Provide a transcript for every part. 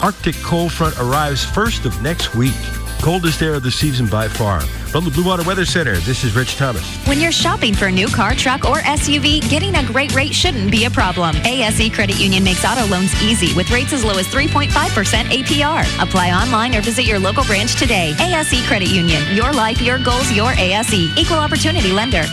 Arctic cold front arrives first of next week. Coldest air of the season by far. From the Blue Water Weather Center, this is Rich Thomas. When you're shopping for a new car, truck, or SUV, getting a great rate shouldn't be a problem. ASE Credit Union makes auto loans easy with rates as low as 3.5% APR. Apply online or visit your local branch today. ASE Credit Union. Your life, your goals, your ASE. Equal opportunity lender.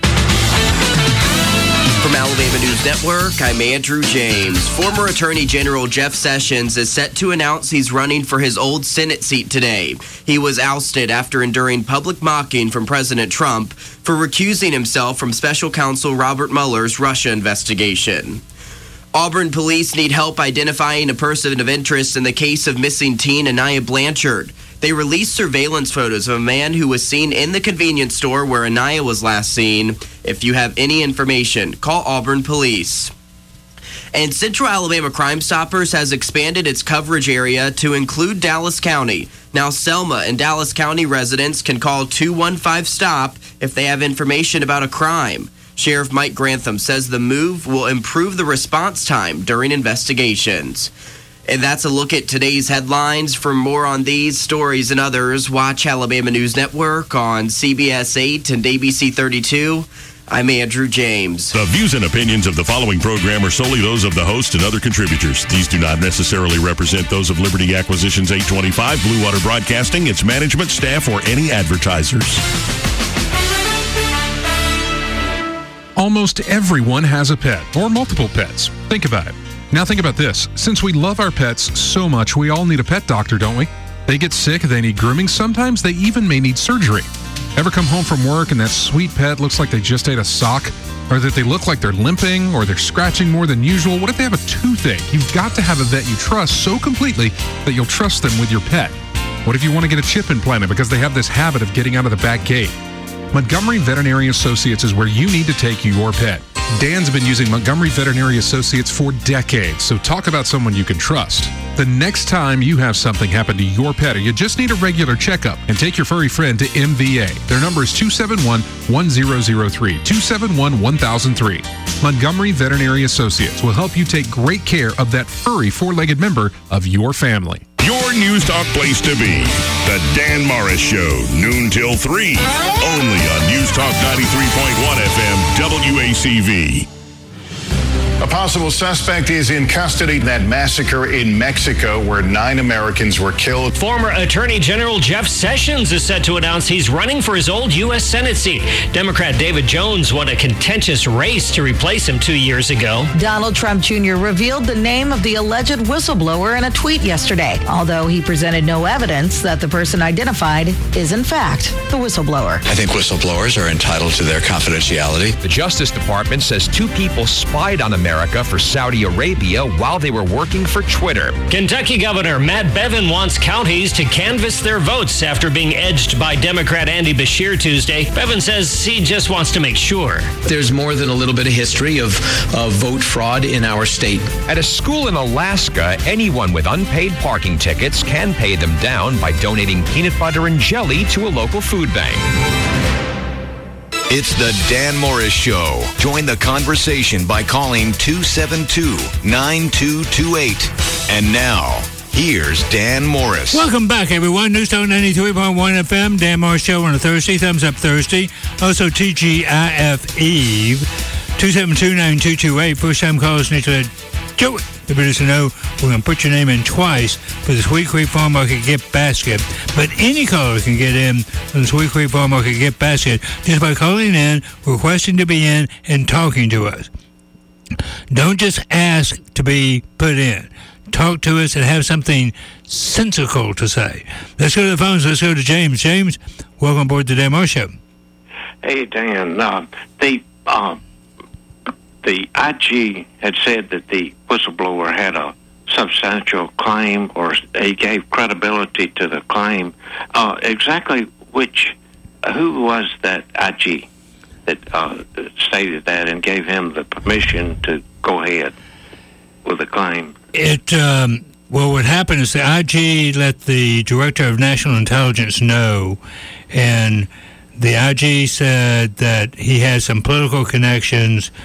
From Alabama News Network, I'm Andrew James. Former Attorney General Jeff Sessions is set to announce he's running for his old Senate seat today. He was ousted after enduring public mocking from President Trump for recusing himself from Special Counsel Robert Mueller's Russia investigation. Auburn police need help identifying a person of interest in the case of missing teen Anaya Blanchard. They released surveillance photos of a man who was seen in the convenience store where Anaya was last seen. If you have any information, call Auburn Police. And Central Alabama Crime Stoppers has expanded its coverage area to include Dallas County. Now, Selma and Dallas County residents can call 215-STOP if they have information about a crime. Sheriff Mike Grantham says the move will improve the response time during investigations. And that's a look at today's headlines. For more on these stories and others, watch Alabama News Network on CBS 8 and ABC 32. I'm Andrew James. The views and opinions of the following program are solely those of the host and other contributors. These do not necessarily represent those of Liberty Acquisitions 825, Blue Water Broadcasting, its management, staff, or any advertisers. Almost everyone has a pet or multiple pets. Think about it. Now think about this. Since we love our pets so much, we all need a pet doctor, don't we? They get sick, they need grooming, sometimes they even may need surgery. Ever come home from work and that sweet pet looks like they just ate a sock? Or that they look like they're limping or they're scratching more than usual? What if they have a toothache? You've got to have a vet you trust so completely that you'll trust them with your pet. What if you want to get a chip implanted because they have this habit of getting out of the back gate? Montgomery Veterinary Associates is where you need to take your pet. Dan's been using Montgomery Veterinary Associates for decades, so talk about someone you can trust. The next time you have something happen to your pet or you just need a regular checkup, and take your furry friend to MVA. Their number is 271-1003, 271-1003. Montgomery Veterinary Associates will help you take great care of that furry four-legged member of your family. Your News Talk place to be. The Dan Morris Show, noon till 3. Only on News Talk 93.1 FM, WACV. A possible suspect is in custody in that massacre in Mexico where 9 Americans were killed. Former Attorney General Jeff Sessions is set to announce he's running for his old U.S. Senate seat. Democrat David Jones won a contentious race to replace him 2 years ago. Donald Trump Jr. revealed the name of the alleged whistleblower in a tweet yesterday, although he presented no evidence that the person identified is in fact the whistleblower. I think whistleblowers are entitled to their confidentiality. The Justice Department says 2 people spied on America for Saudi Arabia while they were working for Twitter. Kentucky Governor Matt Bevin wants counties to canvass their votes after being edged by Democrat Andy Beshear Tuesday. Bevin says he just wants to make sure. There's more than a little bit of history of vote fraud in our state. At a school in Alaska, anyone with unpaid parking tickets can pay them down by donating peanut butter and jelly to a local food bank. It's the Dan Morris Show. Join the conversation by calling 272-9228. And now, here's Dan Morris. Welcome back, everyone. News Talk 93.1 FM. Dan Morris Show on a Thursday. Thumbs Up Thursday. Also, TGIF Eve. 272-9228. First-time callers need to let Joey, the producer, know we're going to put your name in twice for the Sweet Creek Farm Market Gift Basket. But any caller can get in on the Sweet Creek Farm Market Gift Basket just by calling in, requesting to be in, and talking to us. Don't just ask to be put in. Talk to us and have something sensical to say. Let's go to the phones. Let's go to James. James, welcome aboard the Dan Morris Show. Hey, Dan. The IG had said that the whistleblower had a substantial claim, or he gave credibility to the claim. Exactly who was that IG that stated that and gave him the permission to go ahead with the claim? Well, what happened is the IG let the Director of National Intelligence know, and the IG said that he had some political connections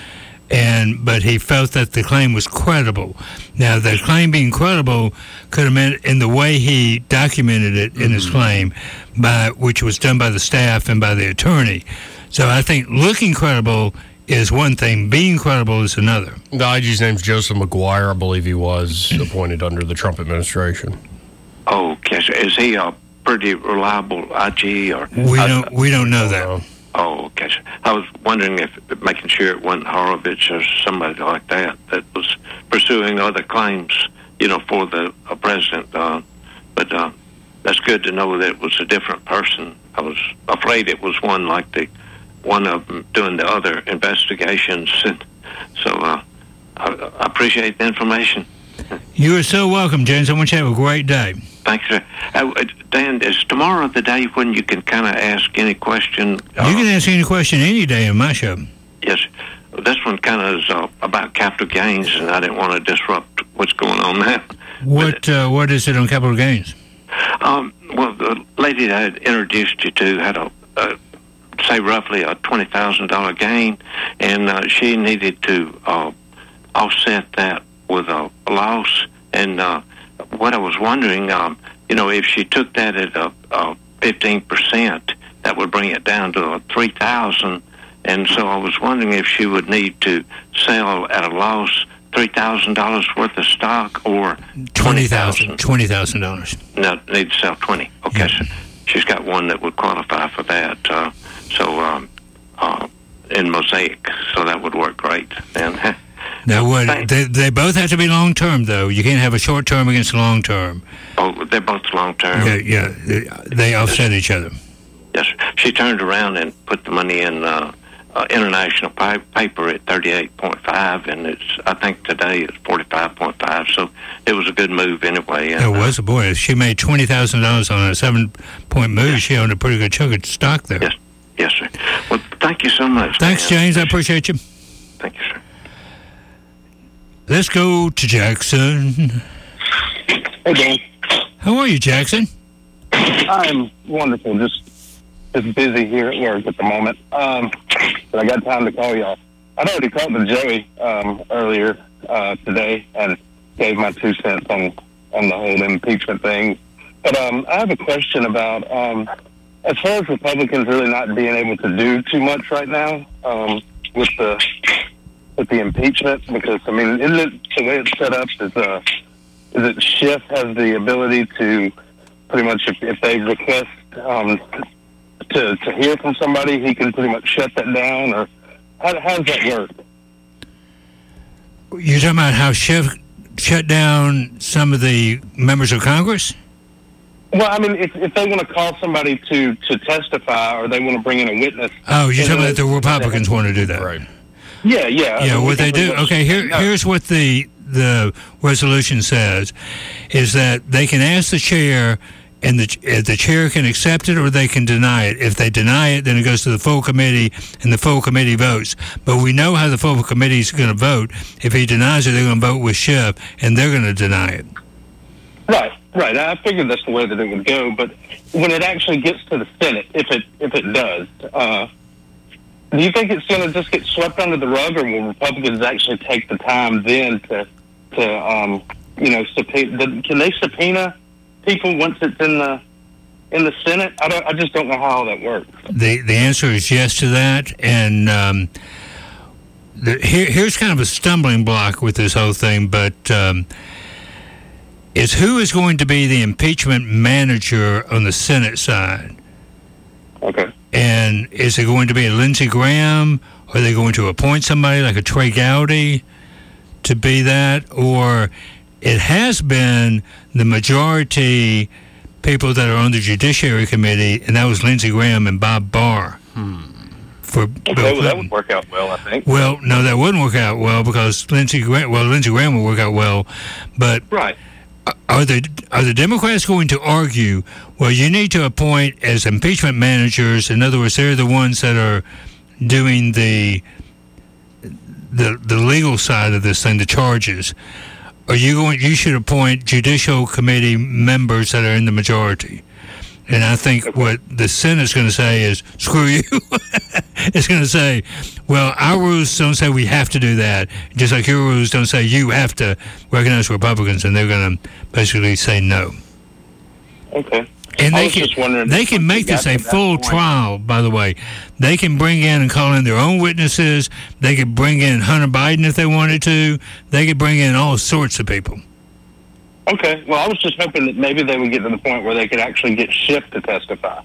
but he felt that the claim was credible. Now, the claim being credible could have meant in the way he documented it in his claim, which was done by the staff and by the attorney. So I think looking credible is one thing, being credible is another. The IG's name's Joseph McGuire. I believe he was appointed under the Trump administration. Oh, okay. So is he a pretty reliable IG? Or we don't know that. Oh, okay. I was wondering making sure it wasn't Horowitz or somebody like that was pursuing other claims, for the president. But that's good to know that it was a different person. I was afraid it was one like the one of them doing the other investigations. And so I appreciate the information. You are so welcome, James. I want you to have a great day. Thanks, sir. Dan, is tomorrow the day when you can kind of ask any question? You can ask any question any day on my show. Yes. This one kind of is about capital gains, and I didn't want to disrupt what's going on there. What is it on capital gains? Well, the lady that I had introduced you to had say roughly a $20,000 gain, and she needed to offset that with a loss. And what I was wondering, if she took that at 15%, that would bring it down to $3,000. And so I was wondering if she would need to sell at a loss $3,000 worth of stock or $20,000. No, need to sell 20. Okay, so she's got one that would qualify for that. In Mosaic, so that would work great. And now, they both have to be long term, though. You can't have a short term against a long term. Oh, they're both long term. Yeah, they offset each other. Yes, she turned around and put the money in international paper at 38.5, and I think today it's 45.5. So it was a good move anyway. And, it was a boy. She made $20,000 on a 7-point move. Yes. She owned a pretty good chunk of stock there. Yes, sir. Well, thank you so much. Thanks, Dan. James. I appreciate you. Thank you, sir. Let's go to Jackson. Hey, Dan. How are you, Jackson? I'm wonderful. Just busy here at work at the moment. But I got time to call y'all. I'd already called to Joey earlier today and gave my 2 cents on the whole impeachment thing. But I have a question about as far as Republicans really not being able to do too much right now with the impeachment, because isn't it the way it's set up? Is it Schiff has the ability to pretty much if they request to hear from somebody, he can pretty much shut that down, or how does that work? You're talking about how Schiff shut down some of the members of Congress? Well, if they want to call somebody to testify, or they want to bring in a witness. Oh, you're talking about the Republicans want to do that, right? Yeah. Yeah, what they do. Okay, here's what the resolution says: is that they can ask the chair, and the chair can accept it or they can deny it. If they deny it, then it goes to the full committee, and the full committee votes. But we know how the full committee is going to vote. If he denies it, they're going to vote with Schiff, and they're going to deny it. Right. I figured that's the way that it would go. But when it actually gets to the Senate, if it does, do you think it's going to just get swept under the rug, or will Republicans actually take the time then to subpoena? Can they subpoena people once it's in the Senate? I just don't know how all that works. The answer is yes to that, and here's kind of a stumbling block with this whole thing, but is who is going to be the impeachment manager on the Senate side? Okay. And is it going to be a Lindsey Graham? Are they going to appoint somebody like a Trey Gowdy to be that? Or it has been the majority people that are on the Judiciary Committee, and that was Lindsey Graham and Bob Barr. That would work out well, I think. Well, no, that wouldn't work out well because Lindsey Graham would work out well, but right. Are the Democrats going to argue, well, you need to appoint as impeachment managers? In other words, they're the ones that are doing the legal side of this thing, the charges. You should appoint Judicial Committee members that are in the majority. And I think what the Senate's going to say is, screw you. It's going to say, well, our rules don't say we have to do that, just like your rules don't say you have to recognize Republicans, and they're going to basically say no. Okay. And they can make this a full trial, by the way. They can bring in and call in their own witnesses. They could bring in Hunter Biden if they wanted to. They could bring in all sorts of people. Okay. Well, I was just hoping that maybe they would get to the point where they could actually get Schiff to testify.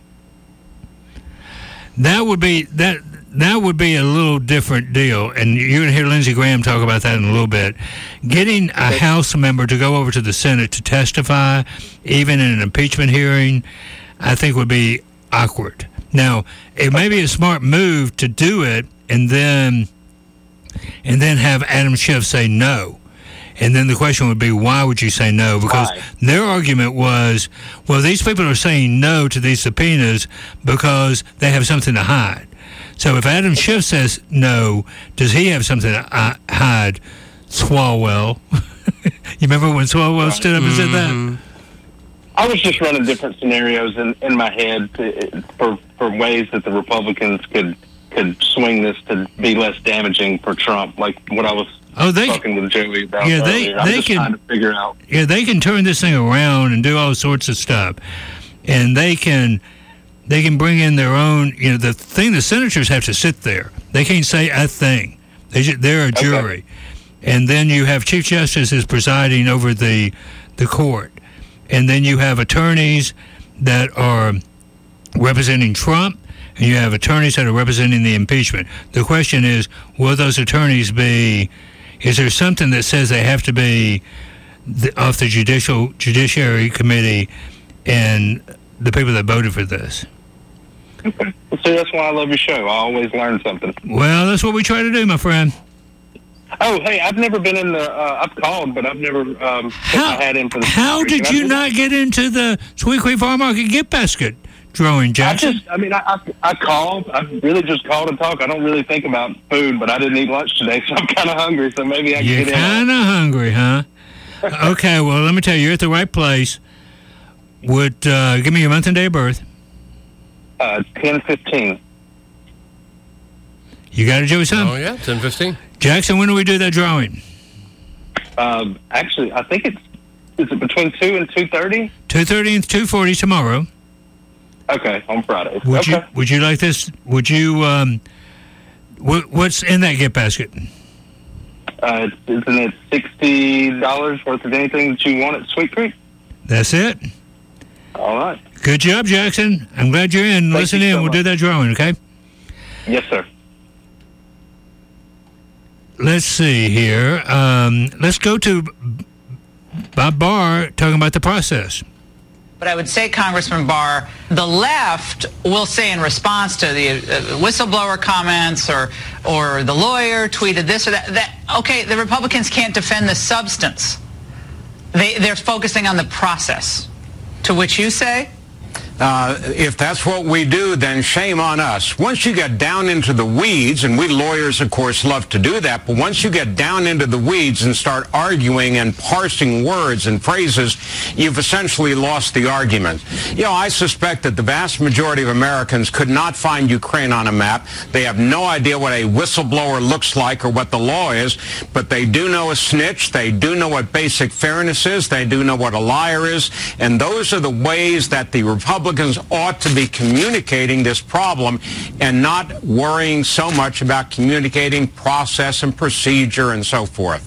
That would be a little different deal, and you're going to hear Lindsey Graham talk about that in a little bit. Getting a House member to go over to the Senate to testify, even in an impeachment hearing, I think would be awkward. Now, it may be a smart move to do it and then have Adam Schiff say no. And then the question would be, why would you say no? Because their argument was, well, these people are saying no to these subpoenas because they have something to hide. So if Adam Schiff says no, does he have something to hide? Swalwell. You remember when Swalwell stood up and said that? I was just running different scenarios in my head for ways that the Republicans could swing this to be less damaging for Trump, like what I was talking with Joey about earlier. I'm just trying to figure out. Yeah, they can turn this thing around and do all sorts of stuff. And they can bring in their own, the thing, the senators have to sit there. They can't say a thing. They're a jury. Okay. And then you have Chief Justices presiding over the court. And then you have attorneys that are representing Trump, and you have attorneys that are representing the impeachment. The question is, will those attorneys is there something that says they have to be off the Judiciary Committee and the people that voted for this? Okay. Well, see, that's why I love your show. I always learn something. Well, that's what we try to do, my friend. Oh, hey, I've never been in the, I've called, but I've never put my hat in for the... How did you not get into the Sweet Creek Farm Market gift basket drawing, Jackson? I called. I really just called and talk. I don't really think about food, but I didn't eat lunch today, so I'm kind of hungry, so maybe I can get in. You're kind of hungry, huh? Okay, well, let me tell you, you're at the right place. Give me your month and day of birth. 10/15. You got it, Joey son? Oh, yeah, 10/15. Jackson, when do we do that drawing? Actually, I think is it between 2 and 2:30? 2:30 and 2:40 tomorrow. Okay, on Friday. Would you like this? Would you, what's in that gift basket? Isn't it $60 worth of anything that you want at Sweet Creek? That's it. All right. Good job, Jackson. I'm glad you're in. Listen in. We'll do that drawing, okay? Yes, sir. Let's see here. Let's go to Bob Barr talking about the process. But I would say, Congressman Barr, the left will say in response to the whistleblower comments or the lawyer tweeted this or that, okay, the Republicans can't defend the substance. They're focusing on the process. To which you say? If that's what we do, then shame on us. Once you get down into the weeds, and we lawyers, of course, love to do that, but once you get down into the weeds and start arguing and parsing words and phrases, you've essentially lost the argument. I suspect that the vast majority of Americans could not find Ukraine on a map. They have no idea what a whistleblower looks like or what the law is, but they do know a snitch. They do know what basic fairness is. They do know what a liar is. And those are the ways that the Republicans ought to be communicating this problem and not worrying so much about communicating process and procedure and so forth.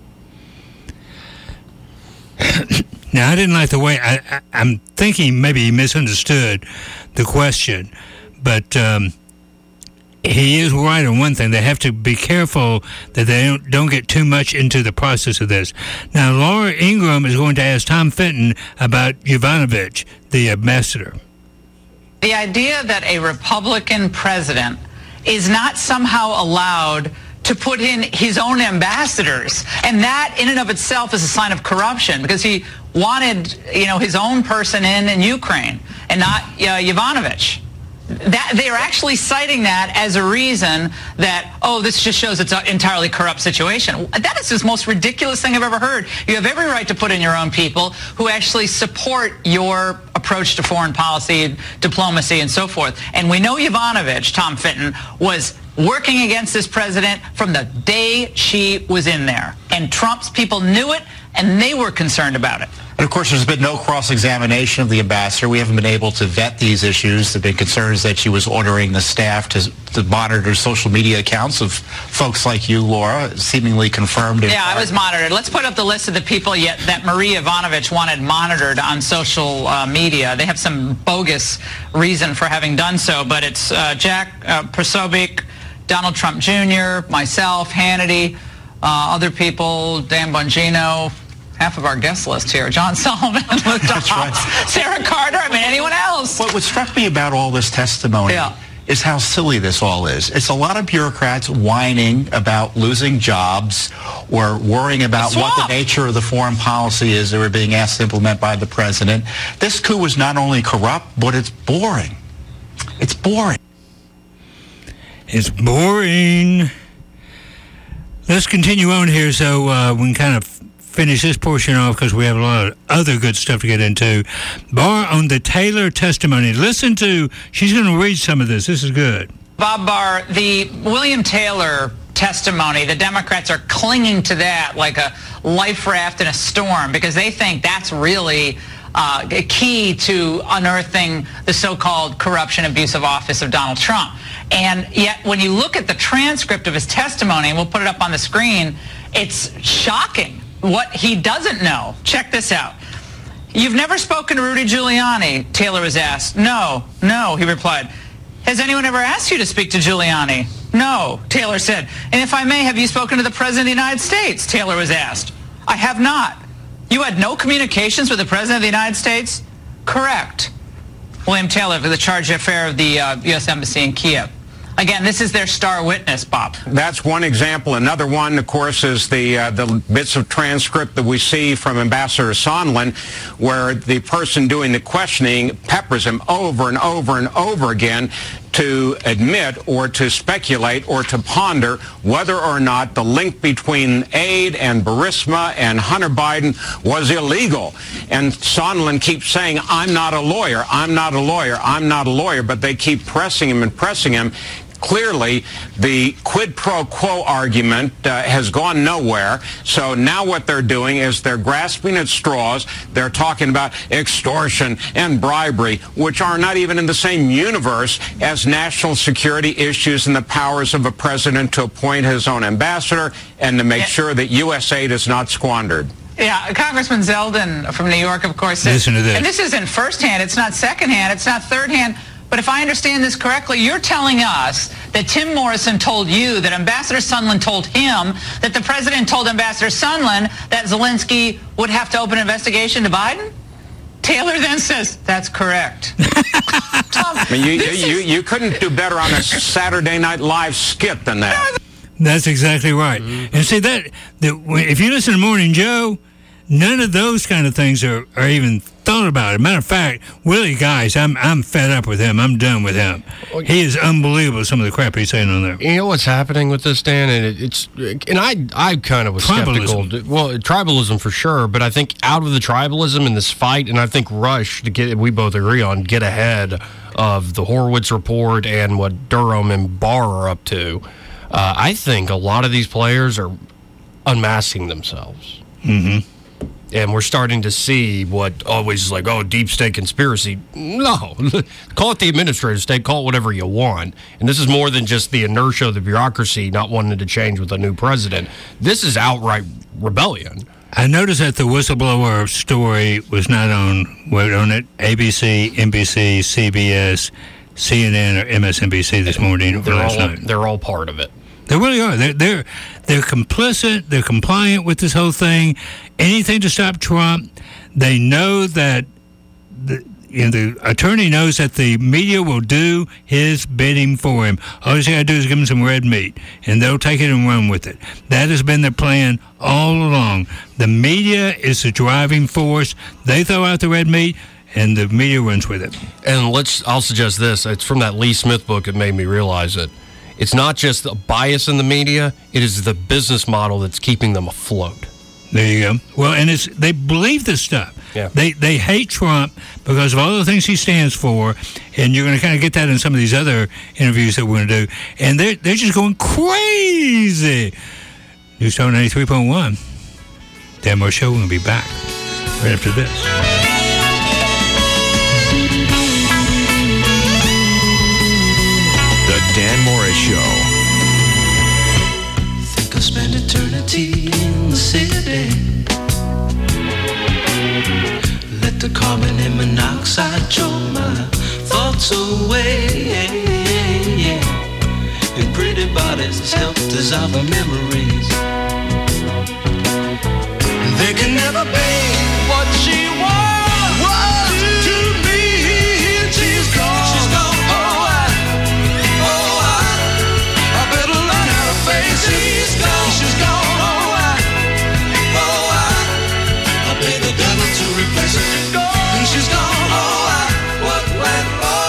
Now, I didn't like the way I'm thinking maybe he misunderstood the question, but he is right on one thing. They have to be careful that they don't get too much into the process of this. Now, Laura Ingraham is going to ask Tom Fenton about Yovanovitch, the ambassador. The idea that a Republican president is not somehow allowed to put in his own ambassadors, and that in and of itself is a sign of corruption, because he wanted, his own person in Ukraine and not Yovanovitch. That they are actually citing that as a reason that, this just shows it's an entirely corrupt situation. That is the most ridiculous thing I've ever heard. You have every right to put in your own people who actually support your approach to foreign policy, diplomacy, and so forth. And we know Yovanovitch, Tom Fitton, was working against this president from the day she was in there. And Trump's people knew it, and they were concerned about it. And of course, there's been no cross-examination of the ambassador. We haven't been able to vet these issues. There have been concerns that she was ordering the staff to monitor social media accounts of folks like you, Laura, seemingly confirmed. Yeah, I was monitored. Let's put up the list of the people that Marie Yovanovitch wanted monitored on social media. They have some bogus reason for having done so, but it's Jack Posobiec, Donald Trump Jr., myself, Hannity, other people, Dan Bongino, half of our guest list here, John Solomon, Luke Dobbs, Sarah Carter, anyone else. What struck me about all this testimony is how silly this all is. It's a lot of bureaucrats whining about losing jobs or worrying about what the nature of the foreign policy is they were being asked to implement by the president. This coup was not only corrupt, but it's boring. It's boring. It's boring. Let's continue on here so we can kind of finish this portion off because we have a lot of other good stuff to get into. Barr on the Taylor testimony. Listen to, she's going to read some of this. This is good. Bob Barr, the William Taylor testimony, the Democrats are clinging to that like a life raft in a storm because they think that's really a key to unearthing the so-called corruption, abuse of office of Donald Trump. And yet, when you look at the transcript of his testimony, and we'll put it up on the screen, it's shocking what he doesn't know. Check this out. You've never spoken to Rudy Giuliani, Taylor was asked. No, he replied. Has anyone ever asked you to speak to Giuliani? No, Taylor said. And if I may, have you spoken to the President of the United States? Taylor was asked. I have not. You had no communications with the President of the United States? Correct. William Taylor, for the charge d'affaires of the U.S. Embassy in Kiev. Again, this is their star witness, Bob. That's one example. Another one, of course, is the bits of transcript that we see from Ambassador Sondland, where the person doing the questioning peppers him over and over and over again to admit or to speculate or to ponder whether or not the link between aid and Burisma and Hunter Biden was illegal. And Sondland keeps saying, I'm not a lawyer, I'm not a lawyer, I'm not a lawyer, but they keep pressing him and pressing him. Clearly, the quid pro quo argument has gone nowhere. So now what they're doing is they're grasping at straws. They're talking about extortion and bribery, which are not even in the same universe as national security issues and the powers of a president to appoint his own ambassador and to make sure that U.S. aid is not squandered. Yeah, Congressman Zeldin from New York, of course, says, listen to this. And this isn't firsthand, it's not secondhand, it's not thirdhand. But if I understand this correctly, you're telling us that Tim Morrison told you that Ambassador Sondland told him that the president told Ambassador Sondland that Zelensky would have to open an investigation to Biden? Taylor then says, that's correct. Tom, I mean, you couldn't do better on a Saturday Night Live skit than that. That's exactly right. Mm-hmm. And see, that if you listen to Morning Joe, none of those kind of things are even thought about it. Matter of fact, Willie Geist, I'm fed up with him. I'm done with him. He is unbelievable, some of the crap he's saying on there. You know what's happening with this, Dan? And I kind of was skeptical. Well, tribalism for sure, but I think out of the tribalism in this fight, and I think Rush, we both agree on, get ahead of the Horowitz report and what Durham and Barr are up to. I think a lot of these players are unmasking themselves. Mm-hmm. And we're starting to see what always is like, deep state conspiracy. No. Call it the administrative state. Call it whatever you want. And this is more than just the inertia of the bureaucracy not wanting to change with a new president. This is outright rebellion. I noticed that the whistleblower story was not on it, ABC, NBC, CBS, CNN, or MSNBC this morning or last night. They're all part of it. They really are. They're complicit. They're compliant with this whole thing. Anything to stop Trump. They know that the attorney knows that the media will do his bidding for him. All he's got to do is give him some red meat, and they'll take it and run with it. That has been their plan all along. The media is the driving force. They throw out the red meat, and the media runs with it. And I'll suggest this. It's from that Lee Smith book. It made me realize it. It's not just a bias in the media. It is the business model that's keeping them afloat. There you go. Well, and they believe this stuff. Yeah. They hate Trump because of all the things he stands for, and you're going to kind of get that in some of these other interviews that we're going to do. And they're just going crazy. News Talk 93.1. Dan Moore Show. We're going to be back right after this. The Dan Morris Show. Think I'll spend eternity in the city. Let the carbon and monoxide choke my thoughts away. And pretty bodies help dissolve the memories. They can never be what she was to me. She's gone. She's gone. I better learn how to face it. She's gone. She's gone. I pay the devil to replace her. She's gone. And she's gone. What went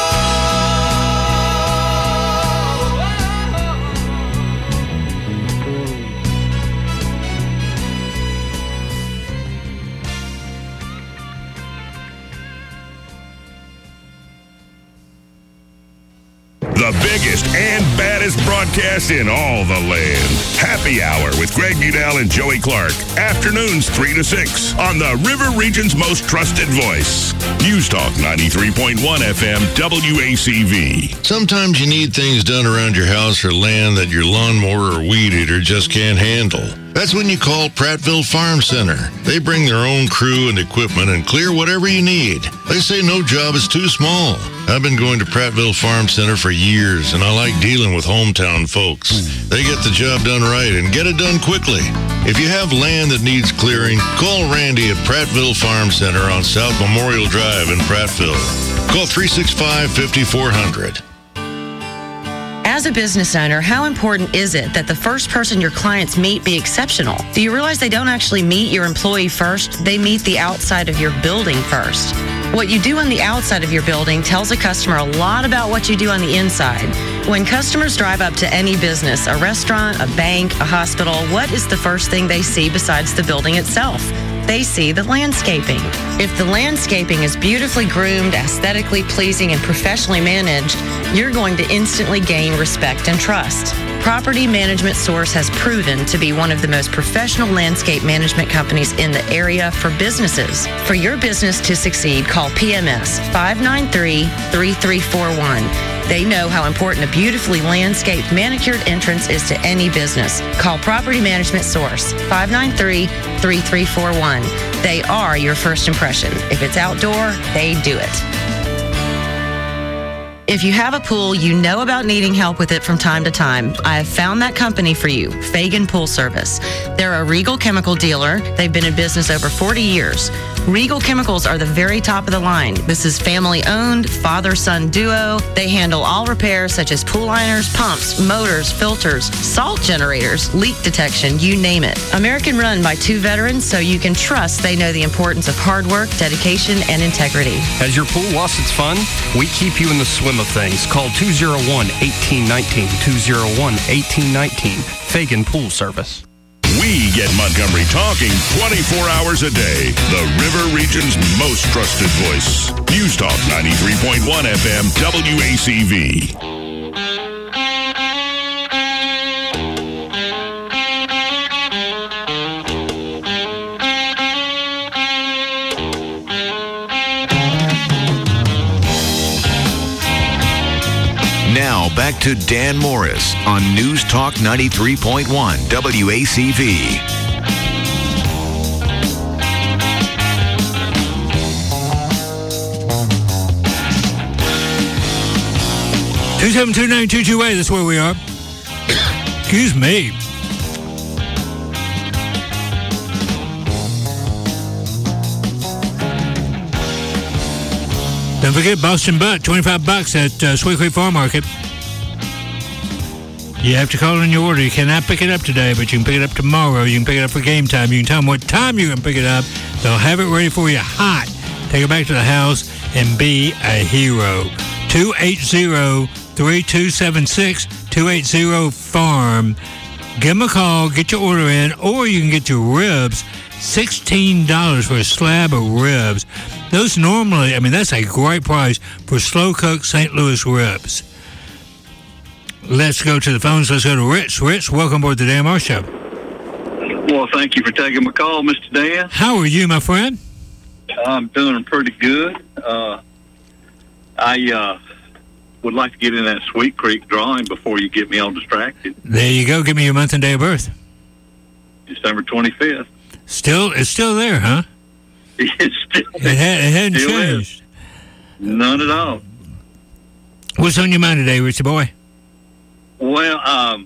The biggest and baddest broadcast in all the land. Happy Hour with Greg Budell and Joey Clark. Afternoons 3 to 6 on the River Region's most trusted voice. News Talk 93.1 FM WACV. Sometimes you need things done around your house or land that your lawnmower or weed eater just can't handle. That's when you call Prattville Farm Center. They bring their own crew and equipment and clear whatever you need. They say no job is too small. I've been going to Prattville Farm Center for years, and I like dealing with hometown folks. They get the job done right and get it done quickly. If you have land that needs clearing, call Randy at Prattville Farm Center on South Memorial Drive in Prattville. Call 365-5400. As a business owner, how important is it that the first person your clients meet be exceptional? Do you realize they don't actually meet your employee first? They meet the outside of your building first. What you do on the outside of your building tells a customer a lot about what you do on the inside. When customers drive up to any business, a restaurant, a bank, a hospital, what is the first thing they see besides the building itself? They see the landscaping. If the landscaping is beautifully groomed, aesthetically pleasing, and professionally managed, you're going to instantly gain respect and trust. Property Management Source has proven to be one of the most professional landscape management companies in the area for businesses. For your business to succeed, call PMS 593-3341. They know how important a beautifully landscaped, manicured entrance is to any business. Call Property Management Source 593-3341. They are your first impression. If it's outdoor, they do it. If you have a pool, you know about needing help with it from time to time. I have found that company for you, Fagan Pool Service. They're a Regal chemical dealer. They've been in business over 40 years. Regal Chemicals are the very top of the line. This is family-owned, father-son duo. They handle all repairs such as pool liners, pumps, motors, filters, salt generators, leak detection, you name it. American-run by 2 veterans, so you can trust they know the importance of hard work, dedication, and integrity. Has your pool lost its fun? We keep you in the swim of things. Call 201-1819, 201-1819, Fagan Pool Service. We get Montgomery talking 24 hours a day. The River Region's most trusted voice. News Talk 93.1 FM WACV. Now back to Dan Morris on News Talk 93.1 WACV. Two 2729228, that's where we are. Excuse me. Don't forget Boston Butt, $25 at Sweet Creek Farm Market. You have to call in your order. You cannot pick it up today, but you can pick it up tomorrow. You can pick it up for game time. You can tell them what time you can pick it up. They'll have it ready for you hot. Take it back to the house and be a hero. 280-3276, 280-FARM. Give them a call, get your order in, or you can get your ribs $16 for a slab of ribs. Those normally, that's a great price for slow-cooked St. Louis ribs. Let's go to the phones. Let's go to Rich. Rich, welcome aboard the Dan Morris Show. Well, thank you for taking my call, Mr. Dan. How are you, my friend? I'm doing pretty good. I would like to get in that Sweet Creek drawing before you get me all distracted. There you go. Give me your month and day of birth. December 25th. It's still there, huh? It hadn't still changed. Is. None at all. What's on your mind today, Richie boy? Well,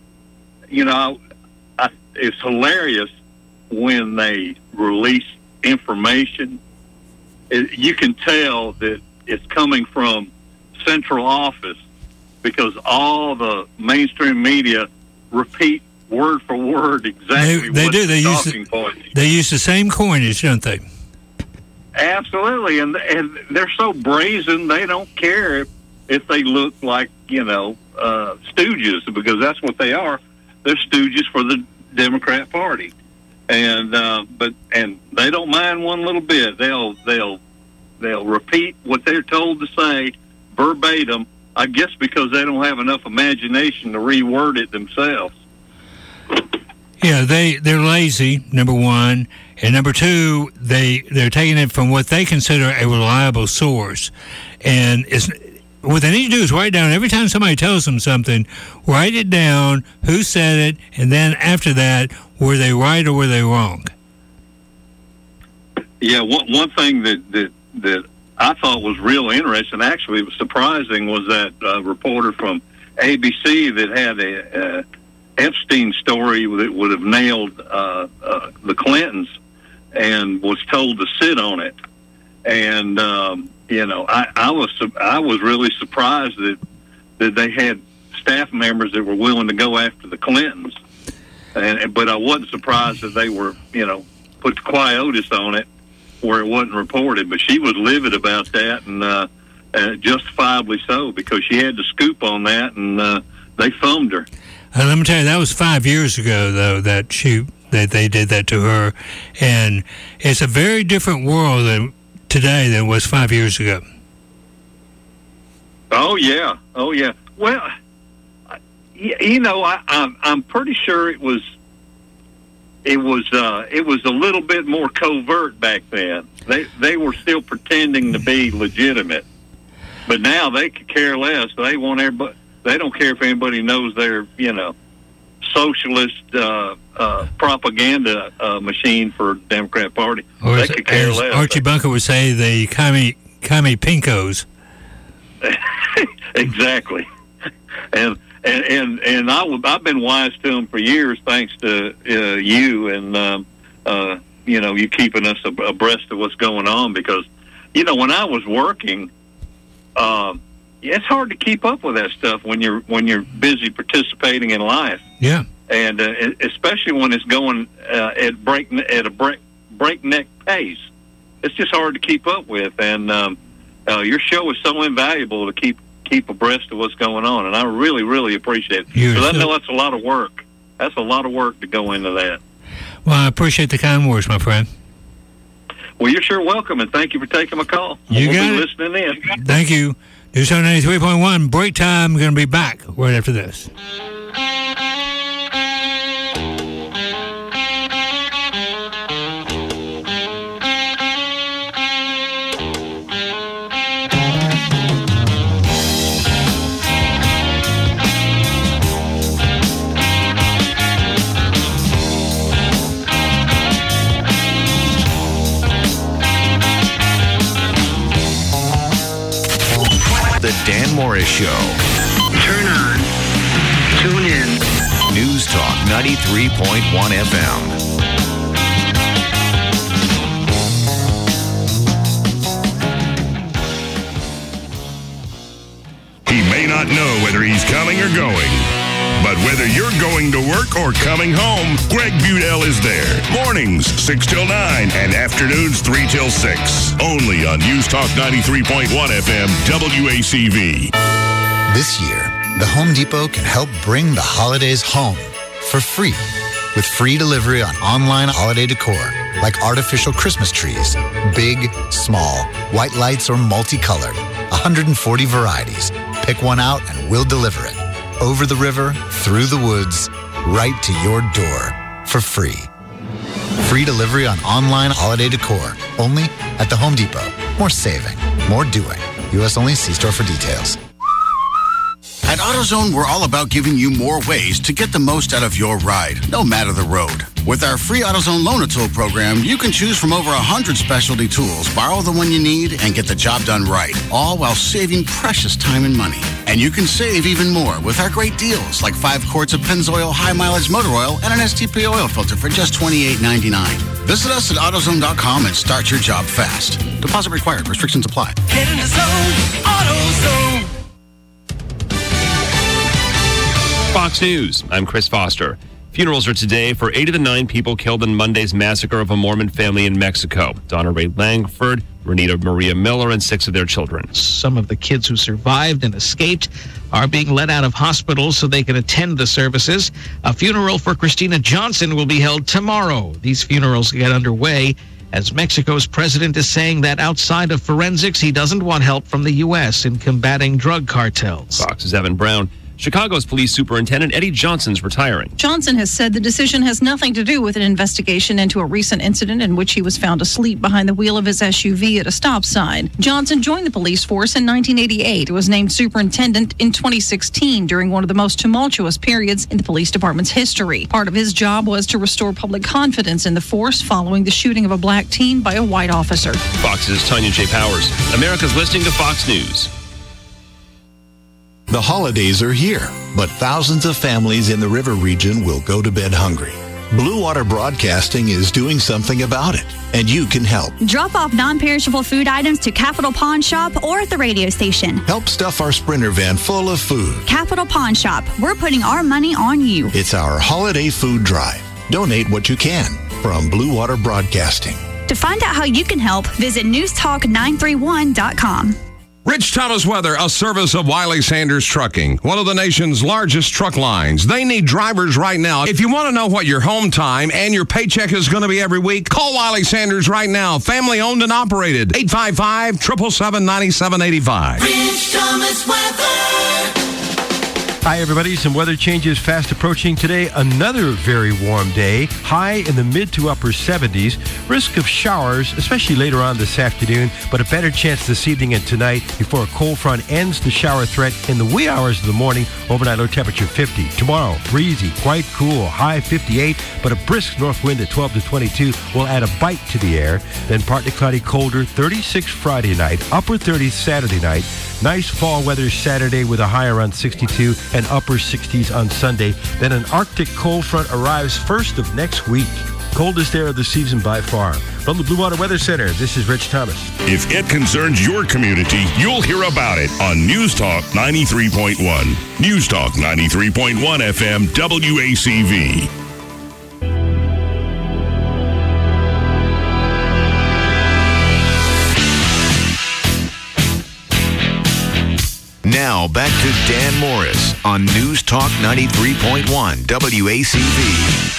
it's hilarious when they release information. You can tell that it's coming from central office because all the mainstream media repeat word for word exactly they do. The talking points. They use the same coinage, don't they? Absolutely, and they're so brazen. They don't care if they look like stooges, because that's what they are. They're stooges for the Democrat Party, and they don't mind one little bit. They'll repeat what they're told to say verbatim. I guess because they don't have enough imagination to reword it themselves. Yeah, they're lazy, number one, and number two, they're taking it from what they consider a reliable source, and what they need to do is write down every time somebody tells them something, write it down, who said it, and then after that, were they right or were they wrong? Yeah, one thing that I thought was real interesting, actually it was surprising, was that reporter from ABC that had a Epstein story that would have nailed the Clintons and was told to sit on it. And I was really surprised that they had staff members that were willing to go after the Clintons, but I wasn't surprised that they were put the quietus on it where it wasn't reported. But she was livid about that, and justifiably so, because she had the scoop on that, and they thumbed her. Let me tell you, that was 5 years ago, though, that they did that to her, and it's a very different world today than it was 5 years ago. Oh yeah. Well, I'm pretty sure it was a little bit more covert back then. They were still pretending to be legitimate, but now they could care less. They want everybody. They don't care if anybody knows they're socialist propaganda machine for the Democrat Party. Or they could care less. Archie Bunker would say, the commie pinkos. Exactly. And I've been wise to them for years, thanks to you and you keeping us abreast of what's going on, because when I was working, it's hard to keep up with that stuff when you're busy participating in life. Yeah. And especially when it's going at a breakneck pace, it's just hard to keep up with. And your show is so invaluable to keep abreast of what's going on, and I really, really appreciate it. Because I know that's a lot of work. That's a lot of work to go into that. Well, I appreciate the kind words, my friend. Well, you're sure welcome, and thank you for taking my call. We'll be it. Listening in. Thank you. News 93.1, break time. Going to be back right after this. The Dan Morris Show. Turn on. Tune in. News Talk 93.1 FM. He may not know whether he's coming or going, but whether you're going to work or coming home, Greg Budell is there. Mornings, 6 till 9, and afternoons, 3 till 6. Only on News Talk 93.1 FM, WACV. This year, the Home Depot can help bring the holidays home for free with free delivery on online holiday decor. like artificial Christmas trees, big, small, white lights or multicolored, 140 varieties. Pick one out and we'll deliver it. Over the river, through the woods, right to your door for free. Free delivery on online holiday decor, only at the Home Depot. More saving, more doing. U.S. only. See store for details. At AutoZone, we're all about giving you more ways to get the most out of your ride, no matter the road. With our free AutoZone Loan-A-Tool program, you can choose from over 100 specialty tools, borrow the one you need, and get the job done right, all while saving precious time and money. And you can save even more with our great deals, like 5 quarts of Pennzoil high-mileage motor oil and an STP oil filter for just $28.99. Visit us at AutoZone.com and start your job fast. Deposit required. Restrictions apply. Get in the zone, AutoZone. Fox News, I'm Chris Foster. Funerals are today for 8 of the 9 people killed in Monday's massacre of a Mormon family in Mexico. Donna Ray Langford, Renita Maria Miller, and 6 of their children. Some of the kids who survived and escaped are being let out of hospitals so they can attend the services. A funeral for Christina Johnson will be held tomorrow. These funerals get underway as Mexico's president is saying that outside of forensics, he doesn't want help from the U.S. in combating drug cartels. Fox's Evan Brown. Chicago's police superintendent Eddie Johnson's retiring. Johnson has said the decision has nothing to do with an investigation into a recent incident in which he was found asleep behind the wheel of his SUV at a stop sign. Johnson joined the police force in 1988. Was named superintendent in 2016 during one of the most tumultuous periods in the police department's history. Part of his job was to restore public confidence in the force following the shooting of a black teen by a white officer. Fox's Tanya J. Powers. America's listening to Fox News. The holidays are here, but thousands of families in the river region will go to bed hungry. Blue Water Broadcasting is doing something about it, and you can help. Drop off non-perishable food items to Capital Pawn Shop or at the radio station. Help stuff our Sprinter van full of food. Capital Pawn Shop. We're putting our money on you. It's our holiday food drive. Donate what you can from Blue Water Broadcasting. To find out how you can help, visit newstalk931.com. Rich Thomas Weather, a service of Wiley Sanders Trucking, one of the nation's largest truck lines. They need drivers right now. If you want to know what your home time and your paycheck is going to be every week, call Wiley Sanders right now. Family owned and operated. 855-777-9785. Rich Thomas Weather. Hi, everybody. Some weather changes fast approaching today. Another very warm day. High in the mid to upper 70s. Risk of showers, especially later on this afternoon, but a better chance this evening and tonight before a cold front ends the shower threat in the wee hours of the morning. Overnight low temperature 50. Tomorrow, breezy, quite cool. High 58, but a brisk north wind at 12 to 22 will add a bite to the air. Then partly cloudy, colder. 36 Friday night. Upper 30s Saturday night. Nice fall weather Saturday with a high around 62 and upper 60s on Sunday. Then an Arctic cold front arrives first of next week. Coldest air of the season by far. From the Blue Water Weather Center, this is Rich Thomas. If it concerns your community, you'll hear about it on News Talk 93.1. News Talk 93.1 FM WACV. Now, back to Dan Morris on News Talk 93.1 WACV.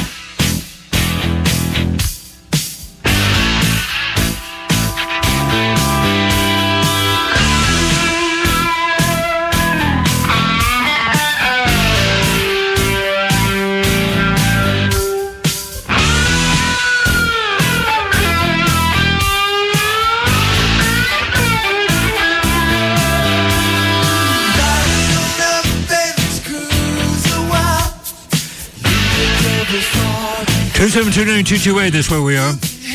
Two 2729228, that's where we are.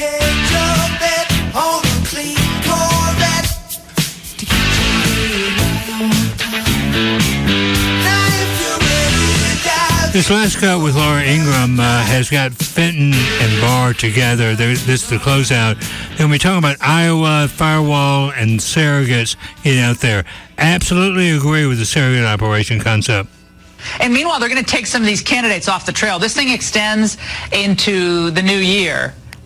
This last cut with Laura Ingraham has got Fenton and Barr together. This is the closeout. And we're talking about Iowa, firewall, and surrogates getting out there. Absolutely agree with the surrogate operation concept. And meanwhile, they're going to take some of these candidates off the trail. This thing extends into the new year.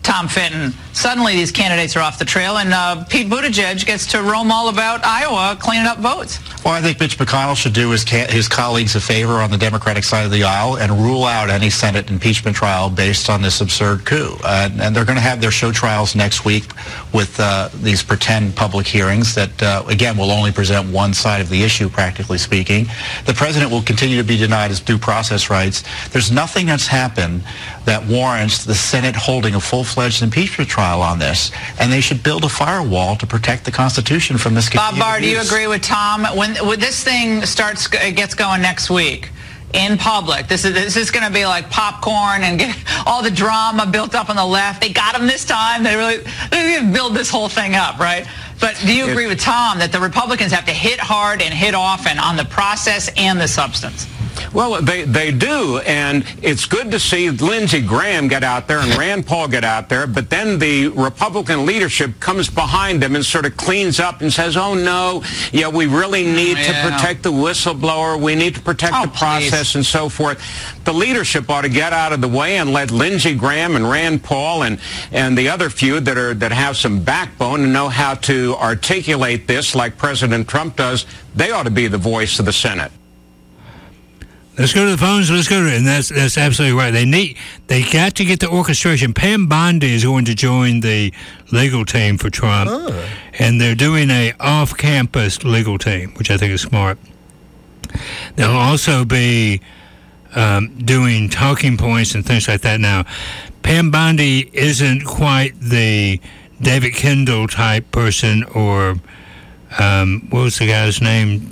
Tom Fitton. Suddenly, these candidates are off the trail, and Pete Buttigieg gets to roam all about Iowa cleaning up votes. Well, I think Mitch McConnell should do his colleagues a favor on the Democratic side of the aisle and rule out any Senate impeachment trial based on this absurd coup. And they're going to have their show trials next week with these pretend public hearings that, again, will only present one side of the issue, practically speaking. The president will continue to be denied his due process rights. There's nothing that's happened that warrants the Senate holding a full-fledged impeachment trial on this, and they should build a firewall to protect the Constitution from this. Bob Barr, do you agree with Tom? When this thing gets going next week in public, this is going to be like popcorn and get all the drama built up on the left. They got him this time. They're going to build this whole thing up, right? But do you agree with Tom that the Republicans have to hit hard and hit often on the process and the substance? Well, they do, and it's good to see Lindsey Graham get out there and Rand Paul get out there, but then the Republican leadership comes behind them and sort of cleans up and says, oh, no, yeah, we really need to protect the whistleblower, we need to protect the process and so forth. The leadership ought to get out of the way and let Lindsey Graham and Rand Paul and the other few that have some backbone and know how to articulate this like President Trump does, they ought to be the voice of the Senate. Let's go to the phones. Let's go to it. And that's absolutely right. They got to get the orchestration. Pam Bondi is going to join the legal team for Trump. Oh. And they're doing a off-campus legal team, which I think is smart. They'll also be doing talking points and things like that. Now, Pam Bondi isn't quite the David Kendall type person or what was the guy's name?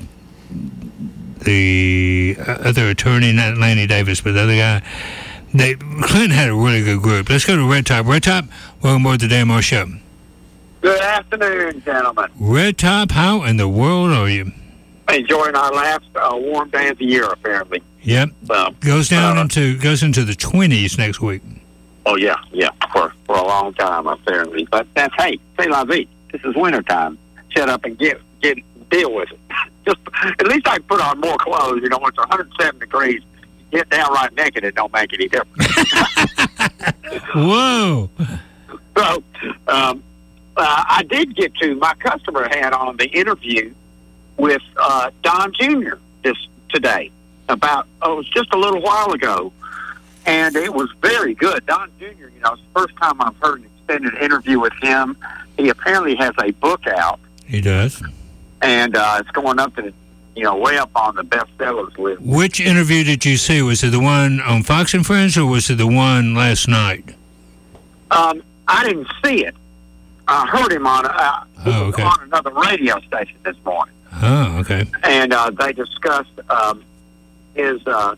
The other attorney, not Lanny Davis, but the other guy. Clinton had a really good group. Let's go to Red Top. Red Top, welcome aboard the Dan Moore Show. Good afternoon, gentlemen. Red Top, how in the world are you? Enjoying our last warm day of the year, apparently. Yep. Goes into the 20s next week. Oh yeah, for a long time apparently. But that's c'est la vie. This is wintertime. Shut up and deal with it. Just at least I can put on more clothes. You know, when it's 107 degrees, get downright naked, it don't make any difference. Whoa. So, I did get to, my customer had on the interview with Don Jr. today about, it was just a little while ago, and it was very good. Don Jr., you know, it's the first time I've heard an extended interview with him. He apparently has a book out. He does. And it's going up to, way up on the bestsellers list. Which interview did you see? Was it the one on Fox and Friends, or was it the one last night? I didn't see it. I heard him on another radio station this morning. Oh, okay. And they discussed his.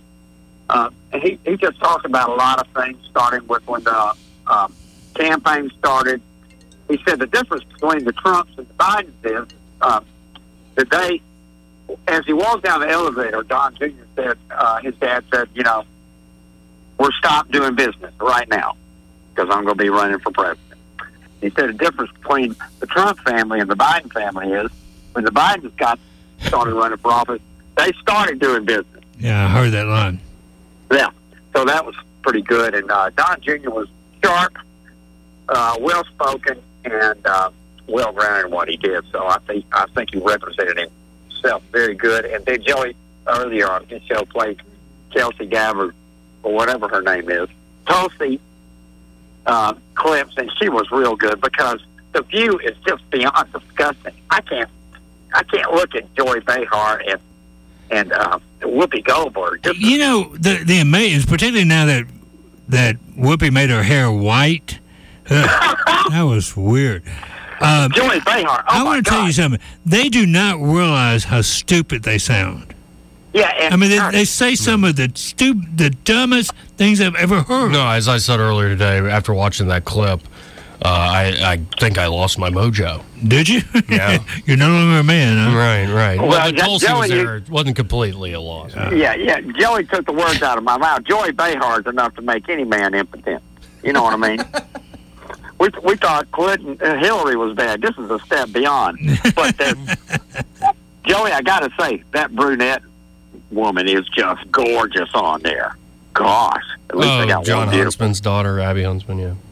He just talked about a lot of things, starting with when the campaign started. He said the difference between the Trumps and the Bidens is. That they, as he walked down the elevator, Don Jr. said, his dad said, we're stopped doing business right now because I'm going to be running for president. He said the difference between the Trump family and the Biden family is when the Bidens started running for office, they started doing business. Yeah, I heard that line. Yeah, so that was pretty good. And Don Jr. was sharp, well-spoken, and well-grounded in what he did, so I think he represented himself very good. And then Joey, earlier on his show, played Kelsey Gabbard, or whatever her name is, Tulsi clips, and she was real good because the view is just beyond disgusting. I can't look at Joy Behar and Whoopi Goldberg. The amazing, particularly now that Whoopi made her hair white, that was weird. Joy Behar. I want to tell you something. They do not realize how stupid they sound. Yeah, and they say some of the dumbest things I've ever heard. No, as I said earlier today, after watching that clip, I think I lost my mojo. Did you? Yeah. You're no longer a man, huh? Right. Well, the Tulsi was there. It wasn't completely a loss. Yeah. Joey took the words out of my mouth. Joy Behar is enough to make any man impotent. You know what I mean? We thought Clinton, Hillary was bad. This is a step beyond. But Joey, I got to say, that brunette woman is just gorgeous on there. Gosh. At least they got John one Huntsman's daughter, Abby Huntsman, yeah.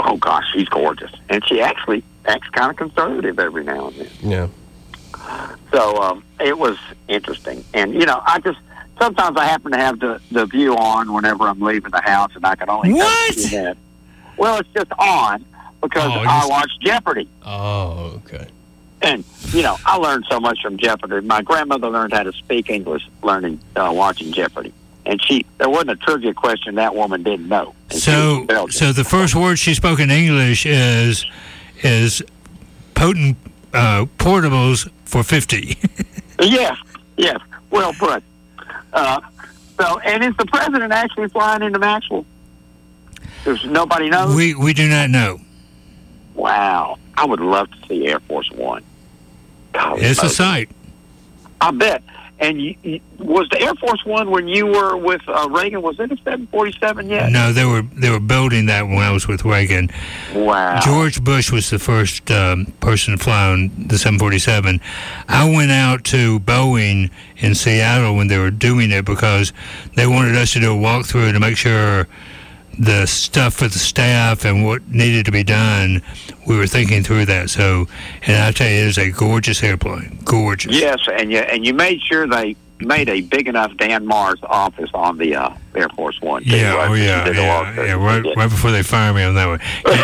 oh gosh, she's gorgeous, and she actually acts kind of conservative every now and then. Yeah. So it was interesting, and sometimes I happen to have the view on whenever I'm leaving the house, and I can only what? That. Well, it's just on because I watch Jeopardy. Oh, okay. And I learned so much from Jeopardy. My grandmother learned how to speak English watching Jeopardy, and there wasn't a trivia question that woman didn't know. So the first word she spoke in English is potent portables for 50. Yes, well put. And is the president actually flying into Maxwell? There's nobody knows. We do not know. Wow, I would love to see Air Force One. It's a sight. I bet. And was the Air Force One when you were with Reagan? Was it a 747 yet? No, they were building that when I was with Reagan. Wow. George Bush was the first person to fly on the 747. I went out to Boeing in Seattle when they were doing it because they wanted us to do a walkthrough to make sure the stuff for the staff and what needed to be done, we were thinking through that. So, and I tell you, it is a gorgeous airplane. Gorgeous. Yes, and you made sure they made a big enough Dan Mars office on the Air Force One. Too, right before they fired me on that one.